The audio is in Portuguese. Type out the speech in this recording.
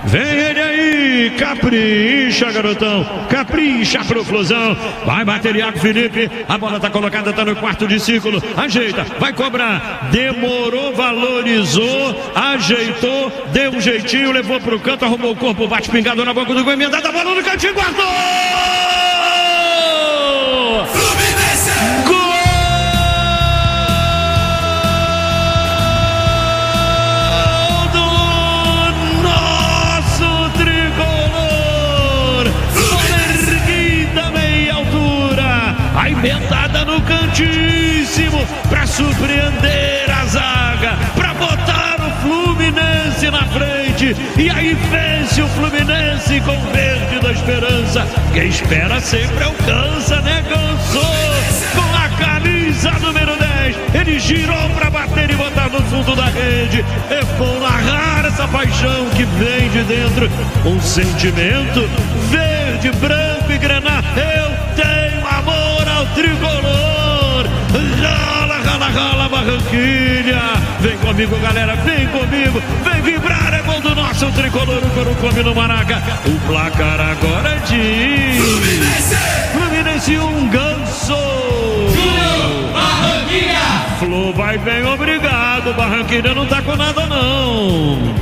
Vem ele aí, capricha, garotão, capricha pro Flusão. Vai bater Iago Felipe, a bola tá colocada, tá no quarto de círculo, ajeita, vai cobrar, demorou, valorizou, ajeitou, deu um jeitinho, levou pro canto, arrumou o corpo, bate pingado na boca do gol, emendada a bola no cantinho, guardou! Fluminense! Gol! A emendada no cantíssimo para surpreender a zaga, para botar o Fluminense na frente. E aí vence o Fluminense com o verde da esperança. Quem espera sempre alcança, né, Ganso? Com a camisa número 10, ele girou para bater e botar no fundo da rede. É bom narrar essa paixão que vem de dentro. Um sentimento verde, branco e grená. Eu tenho amor ao tricolor. Rala, rala, rala, Barranquilha. Vem comigo, galera, vem comigo. Vem vibrar, é gol do nosso tricolor. O Coro come no Maraca. O placar agora diz Fluminense 1, Ganso. Barranquilha. Flu vai bem, obrigado. Barranquilha não tá com nada não.